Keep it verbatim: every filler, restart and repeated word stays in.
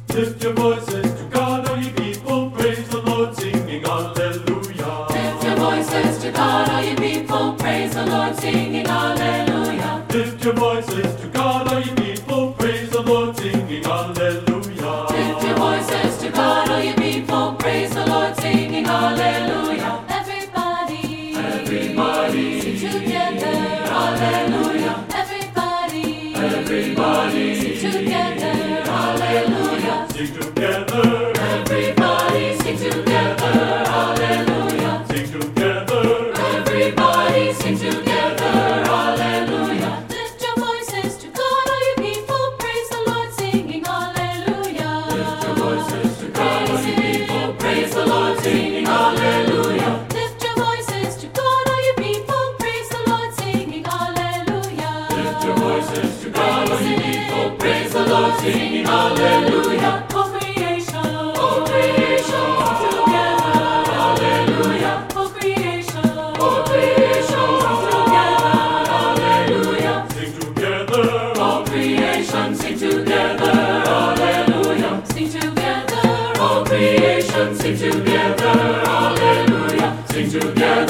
Lift your voices to God, all you people, praise the Lord, singing hallelujah. Lift your voices to God, all you people, praise the Lord, singing hallelujah. Lift your voices to God, all you people, praise the Lord, singing hallelujah. Lift your voices to God, all you people, praise the Lord, singing hallelujah. Everybody, Everybody, sing together, hallelujah. Everybody, everybody, sing together, hallelujah. sing together, Everybody, sing together, hallelujah. sing together, Everybody, sing together, hallelujah. Lift your voices to God, all you people, praise the Lord, singing hallelujah. Lift your voices to God, all you people, praise the Lord, singing hallelujah. Lift your voices to God, all you people, praise the Lord, singing hallelujah. Lift your voices to God, all you people, Praise the Lord, singing hallelujah. All creation, all creation, together, hallelujah. All creation, all creation, together, hallelujah. sing together, All creation, sing together, hallelujah. Sing together, all creation, sing together, hallelujah. Sing together.